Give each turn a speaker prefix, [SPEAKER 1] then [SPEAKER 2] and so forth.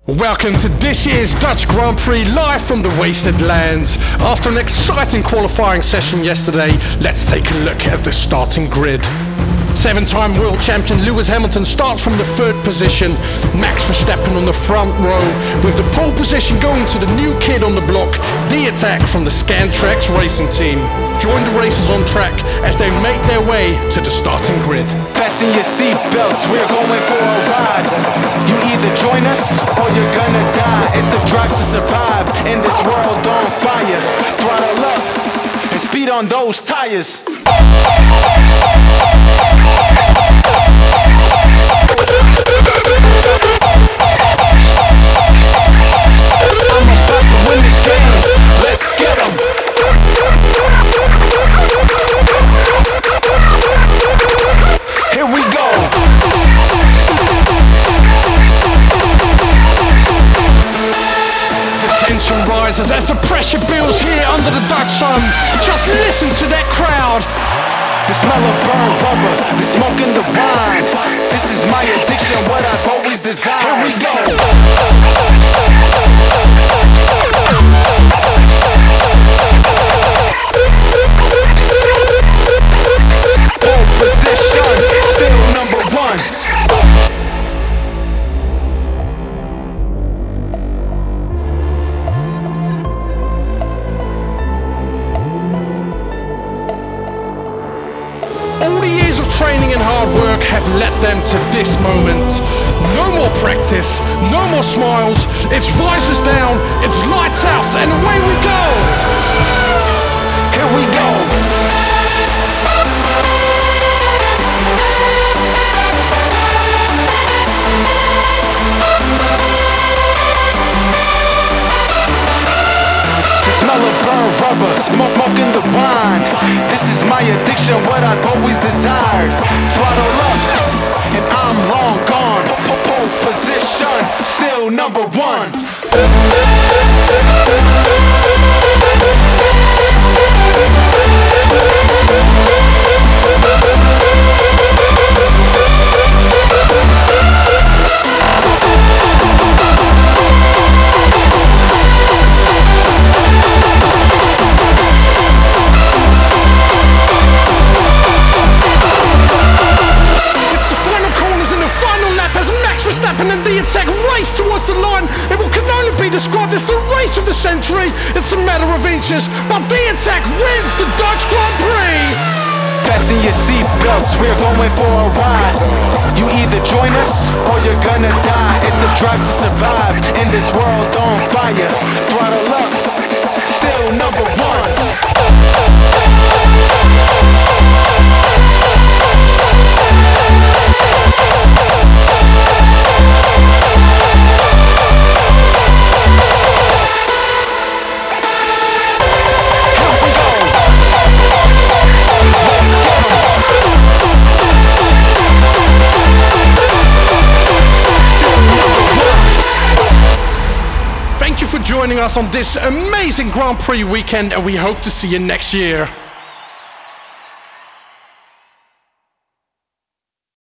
[SPEAKER 1] Welcome to this year's Dutch Grand Prix live from the Wasted Lands. After an exciting qualifying session yesterday, let's take a look at the starting grid. Seven-time world champion Lewis Hamilton starts from the third position. Max Verstappen on the front row, with the pole position going to the new kid on the block, The Attack from the Scantrax racing team. Join the racers on track as they make their way to the starting grid.
[SPEAKER 2] Fasten your seatbelts, we're going for a ride. You either join us or you're gonna die. It's a drive to survive in this world on fire. Throttle up and speed on those tires. I'm about to win this game. Let's get 'em. Here we go.
[SPEAKER 1] The tension rises as the pressure builds here under the Dutch sun. Just listen to that crowd.
[SPEAKER 2] The smell of burned rubber, the smoke in the wine. This is my addiction, what I've always desired. Here we go. Pole position, still number one.
[SPEAKER 1] All the years of training and hard work have led them to this moment. No more practice, no more smiles. It's visors down, it's lights out, and away we go.
[SPEAKER 2] Here we go. The smell of burned rubber, smoke in the wine. This is my addiction, what I've always desired. Throttle up, and I'm long gone. Pole position, still number one.
[SPEAKER 1] Verstappen and The Attack race towards the line. It can only be described as the race of the century. It's a matter of inches, but The Attack wins the Dutch Grand Prix.
[SPEAKER 2] Fasten your seatbelts, we're going for a ride. You either join us or you're gonna die. It's a drive to survive in this world on fire. Throttle up, still number one.
[SPEAKER 1] Thank you for joining us on this amazing Grand Prix weekend, and we hope to see you next year.